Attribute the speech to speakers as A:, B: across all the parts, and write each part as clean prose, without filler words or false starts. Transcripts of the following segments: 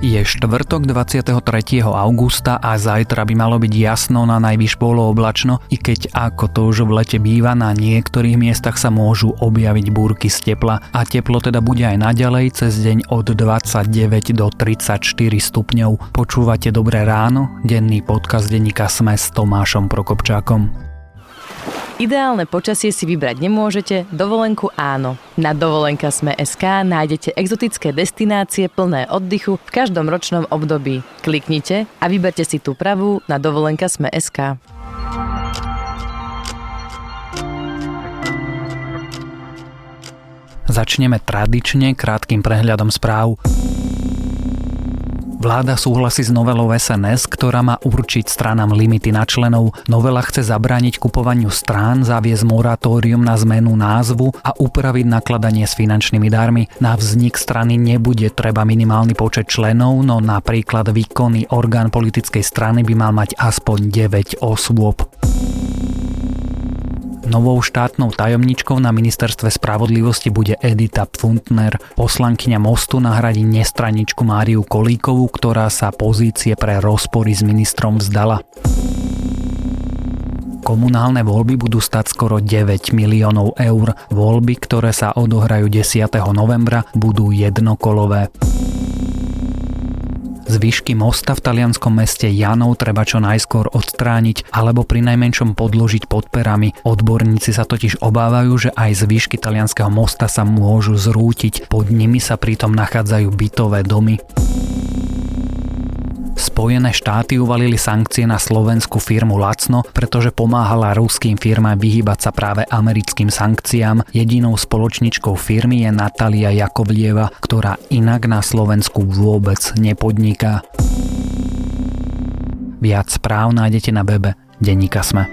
A: Je štvrtok 23. augusta a zajtra by malo byť jasno, na najvyš polooblačno, i keď ako to už v lete býva, na niektorých miestach sa môžu objaviť búrky z tepla a teplo teda bude aj naďalej cez deň od 29 do 34 stupňov. Počúvate Dobré ráno, denný podcast denníka SME s Tomášom Prokopčákom.
B: Ideálne počasie si vybrať nemôžete, dovolenku áno. Na dovolenka.sme.sk nájdete exotické destinácie plné oddychu v každom ročnom období. Kliknite a vyberte si tú pravú na dovolenka.sme.sk.
A: Začneme tradične krátkym prehľadom správ. Vláda súhlasí s novelou SNS, ktorá má určiť stranám limity na členov. Novela chce zabrániť kupovaniu strán, zaviesť moratórium na zmenu názvu a upraviť nakladanie s finančnými darmi. Na vznik strany nebude treba minimálny počet členov, no napríklad výkonný orgán politickej strany by mal mať aspoň 9 osôb. Novou štátnou tajomničkou na ministerstve spravodlivosti bude Edita Pfundner. Poslankyňa Mostu nahradí nestraničku Máriu Kolíkovú, ktorá sa pozície pre rozpory s ministrom vzdala. Komunálne voľby budú stať skoro 9 miliónov eur. Voľby, ktoré sa odohrajú 10. novembra, budú jednokolové. Zvyšky mosta v talianskom meste Janov treba čo najskôr odstrániť alebo prinajmenšom podložiť pod perami. Odborníci sa totiž obávajú, že aj zvyšky talianskeho mosta sa môžu zrútiť. Pod nimi sa pritom nachádzajú bytové domy. Spojené štáty uvalili sankcie na slovenskú firmu Lacno, pretože pomáhala ruským firmám vyhýbať sa práve americkým sankciám. Jedinou spoločničkou firmy je Natália Jakovlieva, ktorá inak na Slovensku vôbec nepodniká. Viac správ nájdete na webe denníka SME.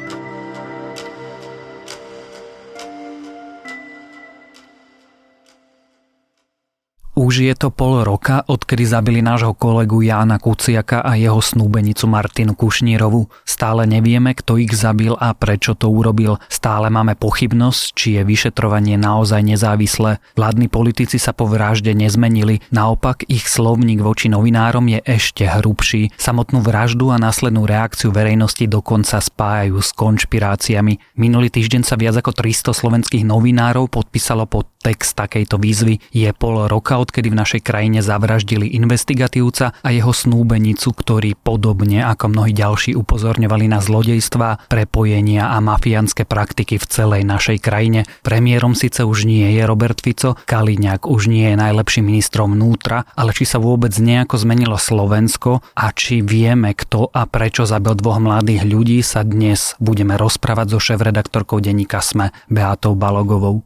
A: Už je to pol roka, odkedy zabili nášho kolegu Jána Kuciaka a jeho snúbenicu Martinu Kušnírovú. Stále nevieme, kto ich zabil a prečo to urobil. Stále máme pochybnosť, či je vyšetrovanie naozaj nezávislé. Vládni politici sa po vražde nezmenili, naopak ich slovník voči novinárom je ešte hrubší. Samotnú vraždu a následnú reakciu verejnosti dokonca spájajú s konšpiráciami. Minulý týždeň sa viac ako 300 slovenských novinárov podpísalo pod text takejto výzvy. Je pol roka, odkedy v našej krajine zavraždili investigatívca a jeho snúbenicu, ktorí podobne ako mnohí ďalší upozorňovali na zlodejstvá, prepojenia a mafiánske praktiky v celej našej krajine. Premiérom síce už nie je Robert Fico, Kaliňák už nie je najlepším ministrom vnútra, ale či sa vôbec nejako zmenilo Slovensko a či vieme, kto a prečo zabil dvoch mladých ľudí, sa dnes budeme rozprávať so šéfredaktorkou denníka SME Beatou Balogovou.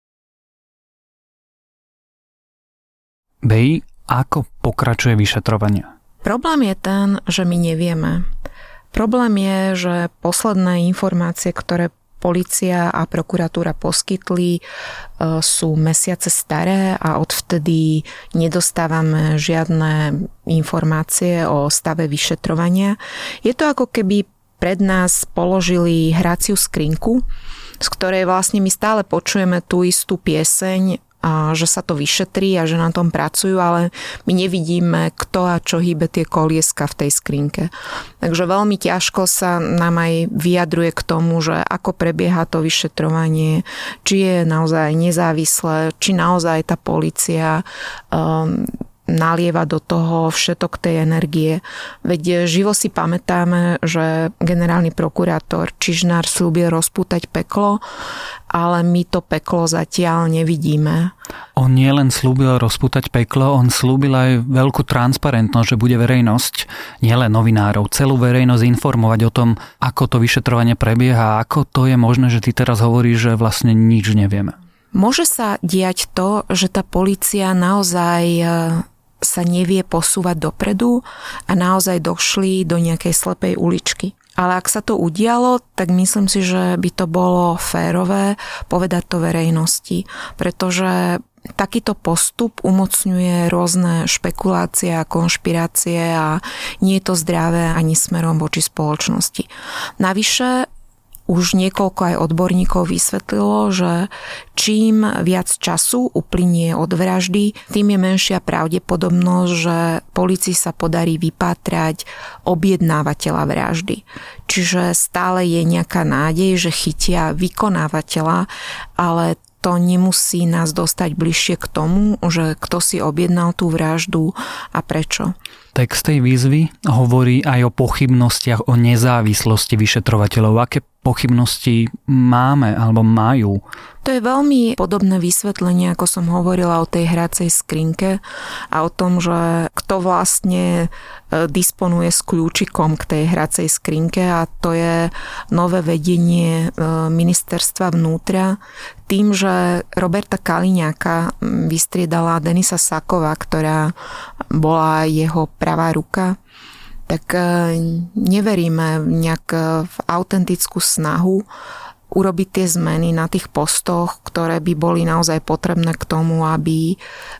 A: Bej, ako pokračuje vyšetrovanie?
C: Problém je ten, že my nevieme. Problém je, že posledné informácie, ktoré polícia a prokuratúra poskytli, sú mesiace staré a odvtedy nedostávame žiadne informácie o stave vyšetrovania. Je to ako keby pred nás položili hraciu skrinku, z ktorej vlastne my stále počujeme tú istú pieseň, a že sa to vyšetrí a že na tom pracujú, ale my nevidíme, kto a čo hýbe tie kolieska v tej skrinke. Takže veľmi ťažko sa nám aj vyjadruje k tomu, že ako prebieha to vyšetrovanie, či je naozaj nezávislé, či naozaj tá polícia nalieva do toho všetok tej energie. Veď živo si pamätáme, že generálny prokurátor Čižnár sľúbil rozpútať peklo, ale my to peklo zatiaľ nevidíme.
A: On nie len sľúbil rozpútať peklo, on sľúbil aj veľkú transparentnosť, že bude verejnosť, nielen novinárov, celú verejnosť informovať o tom, ako to vyšetrovanie prebieha a ako to je možné, že ty teraz hovoríš, že vlastne nič nevieme.
C: Môže sa diať to, že tá polícia naozaj sa nevie posúvať dopredu a naozaj došli do nejakej slepej uličky. Ale ak sa to udialo, tak myslím si, že by to bolo férové povedať to verejnosti, pretože takýto postup umocňuje rôzne špekulácie a konšpirácie a nie je to zdravé ani smerom voči spoločnosti. Navyše už niekoľko aj odborníkov vysvetlilo, že čím viac času uplynie od vraždy, tým je menšia pravdepodobnosť, že polícii sa podarí vypátrať objednávateľa vraždy. Čiže stále je nejaká nádej, že chytia vykonávateľa, ale to nemusí nás dostať bližšie k tomu, že kto si objednal tú vraždu a prečo.
A: Text tej výzvy hovorí aj o pochybnostiach o nezávislosti vyšetrovateľov. Aké pochybnosti máme alebo majú?
C: To je veľmi podobné vysvetlenie, ako som hovorila o tej hracej skrinke a o tom, že kto vlastne disponuje s kľúčikom k tej hracej skrinke, a to je nové vedenie ministerstva vnútra. Tým, že Roberta Kaliňáka vystriedala Denisa Saková, ktorá bola jeho pravá ruka, tak neveríme nejak v autentickú snahu urobiť tie zmeny na tých postoch, ktoré by boli naozaj potrebné k tomu, aby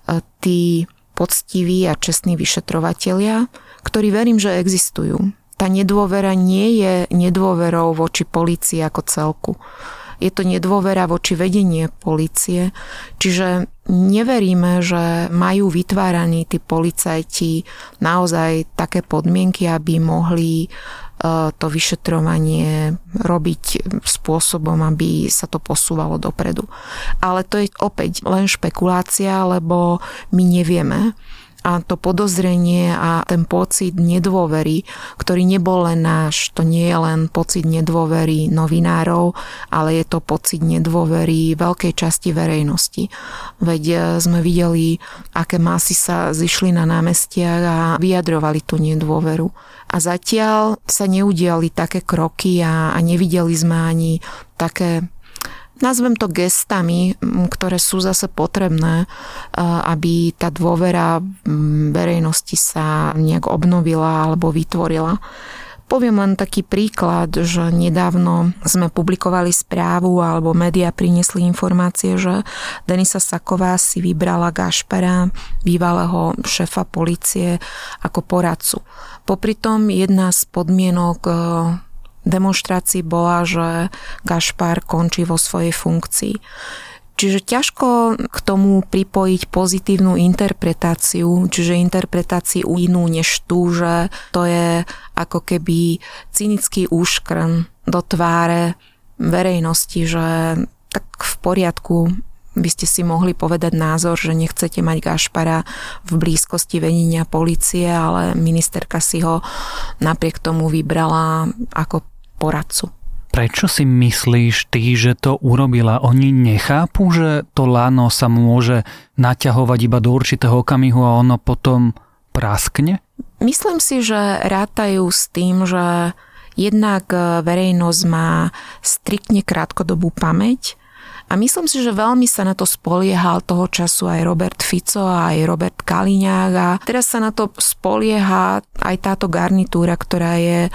C: tí poctiví a čestní vyšetrovatelia, ktorí verím, že existujú. Tá nedôvera nie je nedôverou voči polícii ako celku. Je to nedôvera voči vedenie polície, čiže neveríme, že majú vytváraní tí policajti naozaj také podmienky, aby mohli to vyšetrovanie robiť spôsobom, aby sa to posúvalo dopredu. Ale to je opäť len špekulácia, lebo my nevieme. A to podozrenie a ten pocit nedôvery, ktorý nebol len náš, to nie je len pocit nedôvery novinárov, ale je to pocit nedôvery veľkej časti verejnosti. Veď sme videli, aké masy sa zišli na námestiach a vyjadrovali tú nedôveru. A zatiaľ sa neudiali také kroky a nevideli sme ani také, nazvem to gestami, ktoré sú zase potrebné, aby tá dôvera verejnosti sa nejak obnovila alebo vytvorila. Poviem len taký príklad, že nedávno sme publikovali správu alebo médiá priniesli informácie, že Denisa Saková si vybrala Gašpara, bývalého šéfa polície, ako poradcu. Popritom jedna z podmienok demonštrácii bola, že Gašpar končí vo svojej funkcii. Čiže ťažko k tomu pripojiť pozitívnu interpretáciu, čiže interpretáciu inú než tú, že to je ako keby cynický úškrn do tváre verejnosti, že tak v poriadku by ste si mohli povedať názor, že nechcete mať Gašpara v blízkosti vedenia polície, ale ministerka si ho napriek tomu vybrala ako poradcu.
A: Prečo si myslíš ty, že to urobila? Oni nechápu, že to lano sa môže naťahovať iba do určitého okamihu a ono potom praskne?
C: Myslím si, že rátajú s tým, že jednak verejnosť má striktne krátkodobú pamäť. A myslím si, že veľmi sa na to spoliehal toho času aj Robert Fico a aj Robert Kaliňák a teraz sa na to spolieha aj táto garnitúra, ktorá je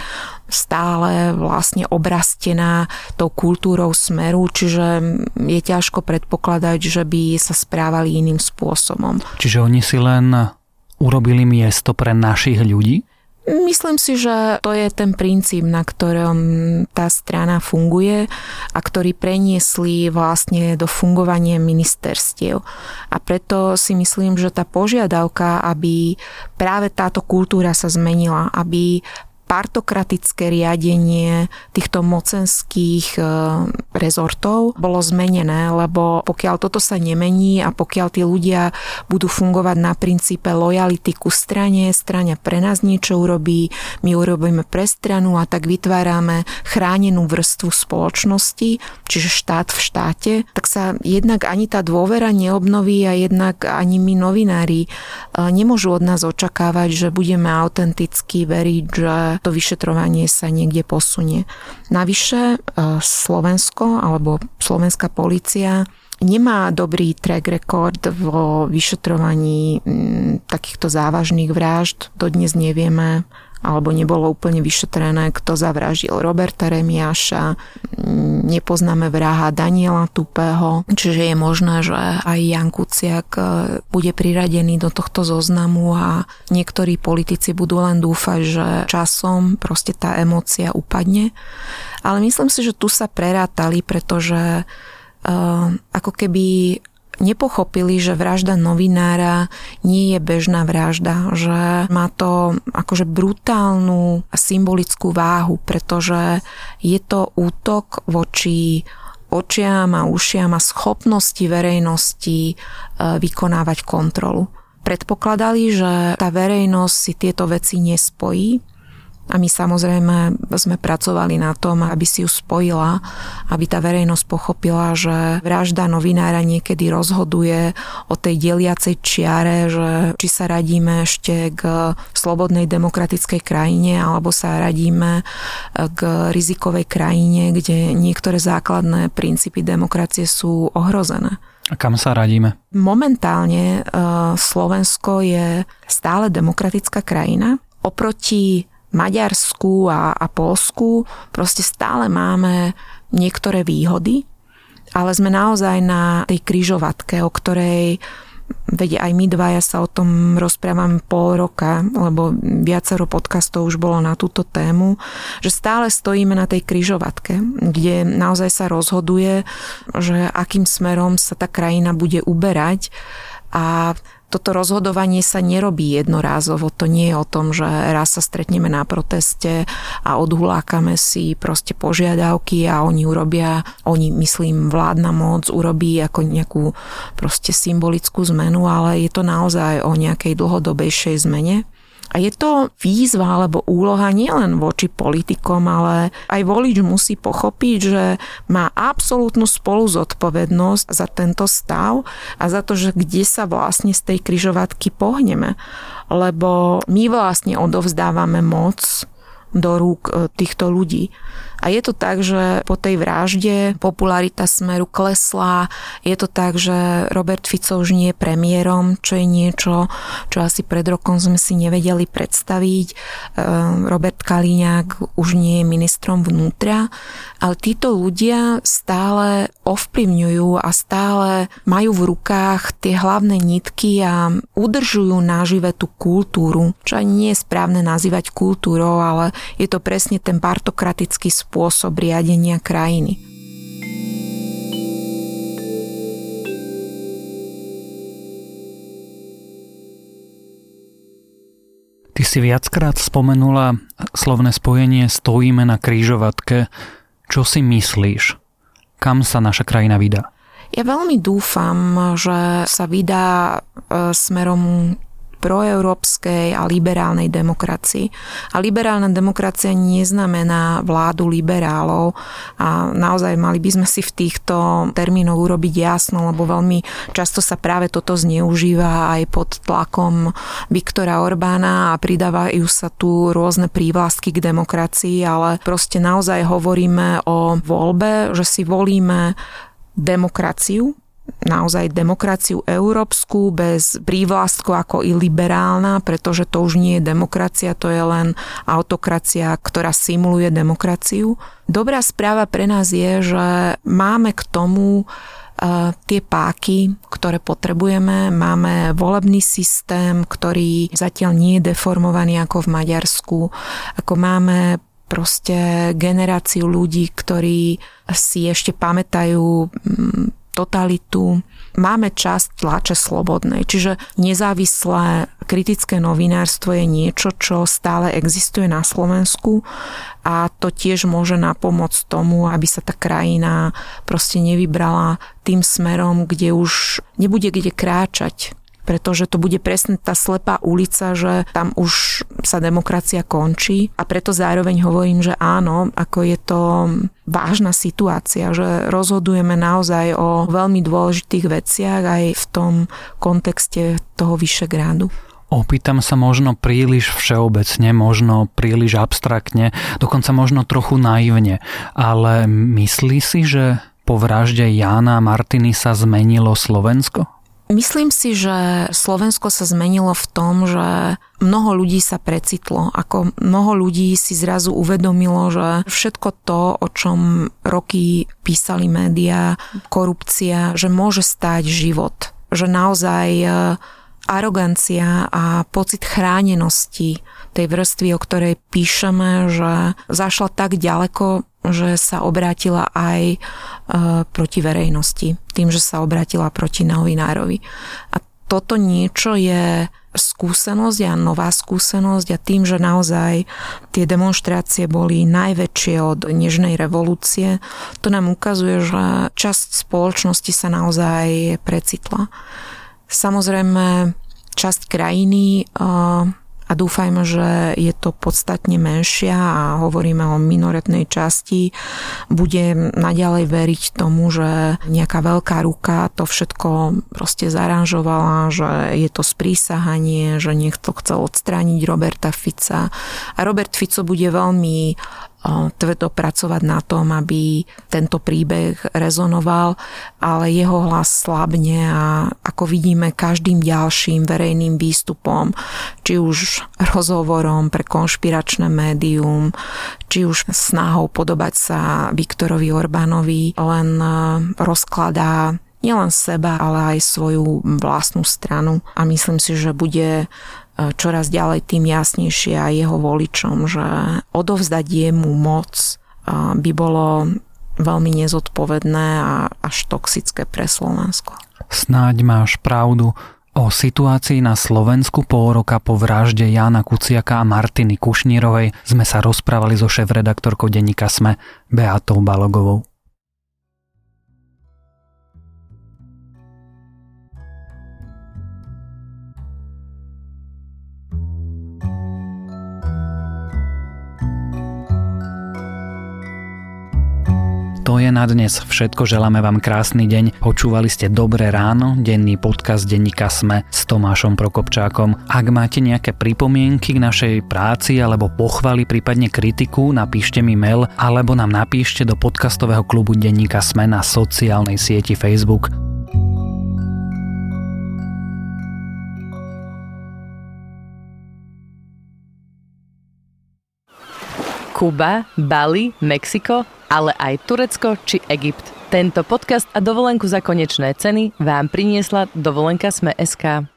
C: stále vlastne obrastená tou kultúrou Smeru, čiže je ťažko predpokladať, že by sa správali iným spôsobom.
A: Čiže oni si len urobili miesto pre našich ľudí?
C: Myslím si, že to je ten princíp, na ktorom tá strana funguje a ktorý preniesli vlastne do fungovania ministerstiev. A preto si myslím, že tá požiadavka, aby práve táto kultúra sa zmenila, aby partokratické riadenie týchto mocenských rezortov bolo zmenené, lebo pokiaľ toto sa nemení a pokiaľ tí ľudia budú fungovať na princípe lojality ku strane pre nás niečo urobí, my urobíme pre stranu a tak vytvárame chránenú vrstvu spoločnosti, čiže štát v štáte, tak sa jednak ani tá dôvera neobnoví a jednak ani my novinári nemôžu od nás očakávať, že budeme autenticky veriť, že to vyšetrovanie sa niekde posunie. Navyše Slovensko alebo slovenská polícia nemá dobrý track record vo vyšetrovaní takýchto závažných vražd. Dodnes nevieme, alebo nebolo úplne vyšetrené, kto zavraždil Roberta Remiáša. Nepoznáme vraha Daniela Tupého, čiže je možné, že aj Ján Kuciak Kuciak bude priradený do tohto zoznamu a niektorí politici budú len dúfať, že časom proste tá emócia upadne. Ale myslím si, že tu sa prerátali, pretože ako keby nepochopili, že vražda novinára nie je bežná vražda, že má to akože brutálnu a symbolickú váhu, pretože je to útok voči očiam a ušiam a schopnosti verejnosti vykonávať kontrolu. Predpokladali, že tá verejnosť si tieto veci nespojí, a my samozrejme sme pracovali na tom, aby si ju spojila, aby tá verejnosť pochopila, že vražda novinára niekedy rozhoduje o tej deliacej čiare, že či sa radíme ešte k slobodnej demokratickej krajine, alebo sa radíme k rizikovej krajine, kde niektoré základné princípy demokracie sú ohrozené.
A: A kam sa radíme?
C: Momentálne Slovensko je stále demokratická krajina. Oproti Maďarsku a Poľsku proste stále máme niektoré výhody, ale sme naozaj na tej križovatke, o ktorej veď aj my dvaja sa o tom rozprávame pol roka, lebo viacero podcastov už bolo na túto tému, že stále stojíme na tej križovatke, kde naozaj sa rozhoduje, že akým smerom sa tá krajina bude uberať. A toto rozhodovanie sa nerobí jednorázovo. To nie je o tom, že raz sa stretneme na proteste a odhulákame si proste požiadavky a myslím, vládna moc urobí ako nejakú proste symbolickú zmenu, ale je to naozaj o nejakej dlhodobejšej zmene. A je to výzva alebo úloha nielen voči politikom, ale aj volič musí pochopiť, že má absolútnu spoluzodpovednosť za tento stav a za to, že kde sa vlastne z tej križovatky pohneme. Lebo my vlastne odovzdávame moc do rúk týchto ľudí. A je to tak, že po tej vražde popularita Smeru klesla. Je to tak, že Robert Fico už nie je premiérom, čo je niečo, čo asi pred rokom sme si nevedeli predstaviť. Robert Kaliňák už nie je ministrom vnútra. Ale títo ľudia stále ovplyvňujú a stále majú v rukách tie hlavné nitky a udržujú nažive tú kultúru, čo ani nie je správne nazývať kultúrou, ale je to presne ten partokratický spôsob riadenia krajiny.
A: Ty si viackrát spomenula slovné spojenie stojíme na krížovatke. Čo si myslíš? Kam sa naša krajina vydá?
C: Ja veľmi dúfam, že sa vydá smerom proeurópskej a liberálnej demokracii. A liberálna demokracia neznamená vládu liberálov a naozaj mali by sme si v týchto termínoch urobiť jasno, lebo veľmi často sa práve toto zneužíva aj pod tlakom Viktora Orbána a pridávajú sa tu rôzne prívlastky k demokracii, ale proste naozaj hovoríme o voľbe, že si volíme demokraciu, naozaj demokraciu európsku bez prívlastkov ako i liberálna, pretože to už nie je demokracia, to je len autokracia, ktorá simuluje demokraciu. Dobrá správa pre nás je, že máme k tomu tie páky, ktoré potrebujeme. Máme volebný systém, ktorý zatiaľ nie je deformovaný ako v Maďarsku. Ako máme proste generáciu ľudí, ktorí si ešte pamätajú totalitu. Máme časť tlače slobodnej, čiže nezávislé kritické novinárstvo je niečo, čo stále existuje na Slovensku a to tiež môže napomôcť tomu, aby sa tá krajina proste nevybrala tým smerom, kde už nebude kde kráčať. Pretože to bude presne tá slepá ulica, že tam už sa demokracia končí a preto zároveň hovorím, že áno, ako je to vážna situácia, že rozhodujeme naozaj o veľmi dôležitých veciach aj v tom kontexte toho Vyšegrádu.
A: Opýtam sa možno príliš všeobecne, možno príliš abstraktne, dokonca možno trochu naivne, ale myslí si, že po vražde Jána a Martiny sa zmenilo Slovensko?
C: Myslím si, že Slovensko sa zmenilo v tom, že mnoho ľudí sa precitlo. Ako mnoho ľudí si zrazu uvedomilo, že všetko to, o čom roky písali médiá, korupcia, že môže stáť život. že naozaj arogancia a pocit chránenosti tej vrstvy, o ktorej píšeme, že zašla tak ďaleko, že sa obrátila aj proti verejnosti, tým, že sa obrátila proti novinárovi. A toto niečo je skúsenosť a nová skúsenosť a tým, že naozaj tie demonštrácie boli najväčšie od nežnej revolúcie, to nám ukazuje, že časť spoločnosti sa naozaj precitla. Samozrejme, časť krajiny, a dúfajme, že je to podstatne menšia a hovoríme o minoritnej časti, bude naďalej veriť tomu, že nejaká veľká ruka to všetko proste zaranžovala, že je to sprísahanie, že niekto chcel odstrániť Roberta Fica. A Robert Fico bude veľmi tvrdo pracovať na tom, aby tento príbeh rezonoval, ale jeho hlas slabne a ako vidíme každým ďalším verejným výstupom, či už rozhovorom pre konšpiračné médium, či už snahou podobať sa Viktorovi Orbánovi, len rozkladá nielen seba, ale aj svoju vlastnú stranu a myslím si, že bude čoraz ďalej tým jasnejšie aj jeho voličom, že odovzdať jemu moc by bolo veľmi nezodpovedné a až toxické pre Slovensko.
A: Snáď máš pravdu. O situácii na Slovensku pol roka po vražde Jána Kuciaka a Martiny Kušnírovej sme sa rozprávali so šéfredaktorkou denníka SME Beatou Balogovou. To je na dnes všetko, želáme vám krásny deň. Počúvali ste Dobré ráno, denný podcast denníka SME s Tomášom Prokopčákom. Ak máte nejaké pripomienky k našej práci alebo pochvaly, prípadne kritiku, napíšte mi mail alebo nám napíšte do podcastového klubu denníka SME na sociálnej sieti Facebook.
B: Kuba, Bali, Mexiko, ale aj Turecko či Egypt. Tento podcast a dovolenku za konečné ceny vám priniesla dovolenka SME.sk.